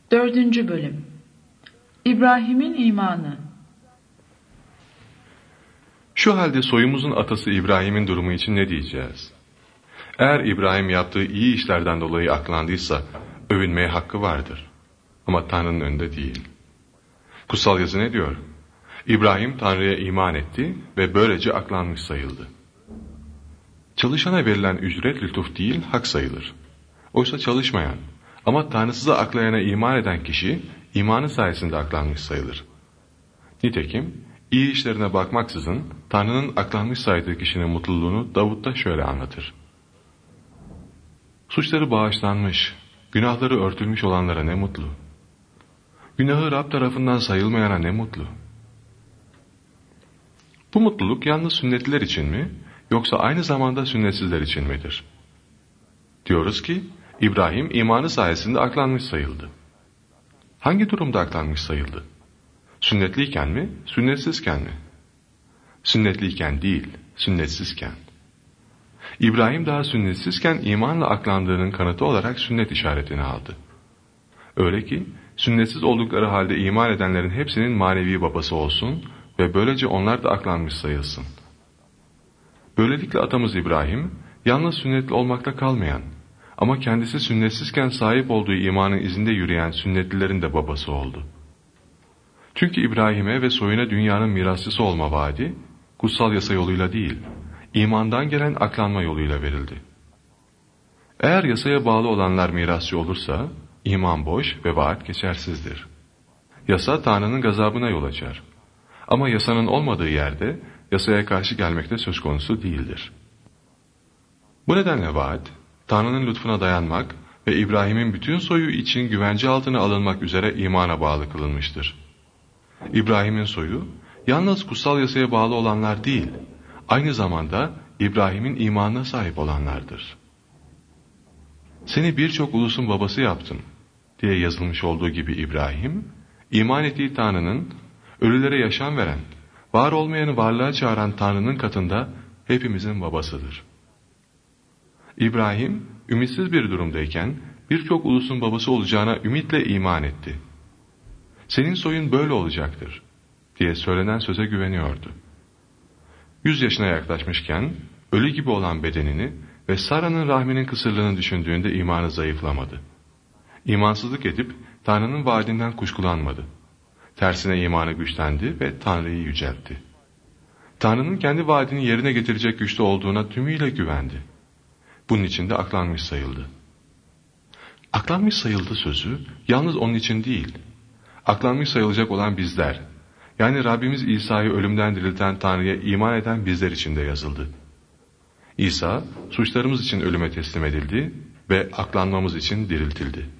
4. Bölüm İbrahim'in imanı. Şu halde soyumuzun atası İbrahim'in durumu için ne diyeceğiz? Eğer İbrahim yaptığı iyi işlerden dolayı aklandıysa övünmeye hakkı vardır. Ama Tanrı'nın önünde değil. Kutsal yazı ne diyor? İbrahim Tanrı'ya iman etti ve böylece aklanmış sayıldı. Çalışana verilen ücret lütuf değil, hak sayılır. Oysa çalışmayan ama Tanrısıza aklayana iman eden kişi imanı sayesinde aklanmış sayılır. Nitekim iyi işlerine bakmaksızın Tanrı'nın aklanmış saydığı kişinin mutluluğunu Davud da şöyle anlatır. Suçları bağışlanmış, günahları örtülmüş olanlara ne mutlu. Günahı Rab tarafından sayılmayana ne mutlu. Bu mutluluk yalnız sünnetliler için mi, yoksa aynı zamanda sünnetsizler için midir? Diyoruz ki, İbrahim imanı sayesinde aklanmış sayıldı. Hangi durumda aklanmış sayıldı? Sünnetliyken mi, sünnetsizken mi? Sünnetliyken değil, sünnetsizken. İbrahim daha sünnetsizken imanla aklandığının kanıtı olarak sünnet işaretini aldı. Öyle ki, sünnetsiz oldukları halde iman edenlerin hepsinin manevi babası olsun ve böylece onlar da aklanmış sayılsın. Böylelikle atamız İbrahim, yalnız sünnetli olmakta kalmayan ama kendisi sünnetsizken sahip olduğu imanın izinde yürüyen sünnetlilerin de babası oldu. Çünkü İbrahim'e ve soyuna dünyanın mirasçısı olma vaadi, kutsal yasa yoluyla değil, imandan gelen aklanma yoluyla verildi. Eğer yasaya bağlı olanlar mirasçı olursa, iman boş ve vaat geçersizdir. Yasa Tanrı'nın gazabına yol açar. Ama yasanın olmadığı yerde, yasaya karşı gelmek de söz konusu değildir. Bu nedenle vaat, Tanrı'nın lütfuna dayanmak ve İbrahim'in bütün soyu için güvence altına alınmak üzere imana bağlı kılınmıştır. İbrahim'in soyu, yalnız kutsal yasaya bağlı olanlar değil, aynı zamanda İbrahim'in imanına sahip olanlardır. Seni birçok ulusun babası yaptım diye yazılmış olduğu gibi İbrahim, iman ettiği Tanrı'nın, ölülere yaşam veren, var olmayanı varlığa çağıran Tanrı'nın katında hepimizin babasıdır. İbrahim, ümitsiz bir durumdayken birçok ulusun babası olacağına ümitle iman etti. Senin soyun böyle olacaktır diye söylenen söze güveniyordu. 100 yaşına yaklaşmışken ölü gibi olan bedenini ve Sara'nın rahminin kısırlığını düşündüğünde imanı zayıflamadı. İmansızlık edip Tanrı'nın vaadinden kuşkulanmadı. Tersine imanı güçlendi ve Tanrı'yı yüceltti. Tanrı'nın kendi vaadini yerine getirecek güçte olduğuna tümüyle güvendi. Bunun için de aklanmış sayıldı. Aklanmış sayıldı sözü yalnız onun için değil, aklanmış sayılacak olan bizler, yani Rabbimiz İsa'yı ölümden dirilten Tanrı'ya iman eden bizler için de yazıldı. İsa, suçlarımız için ölüme teslim edildi ve aklanmamız için diriltildi.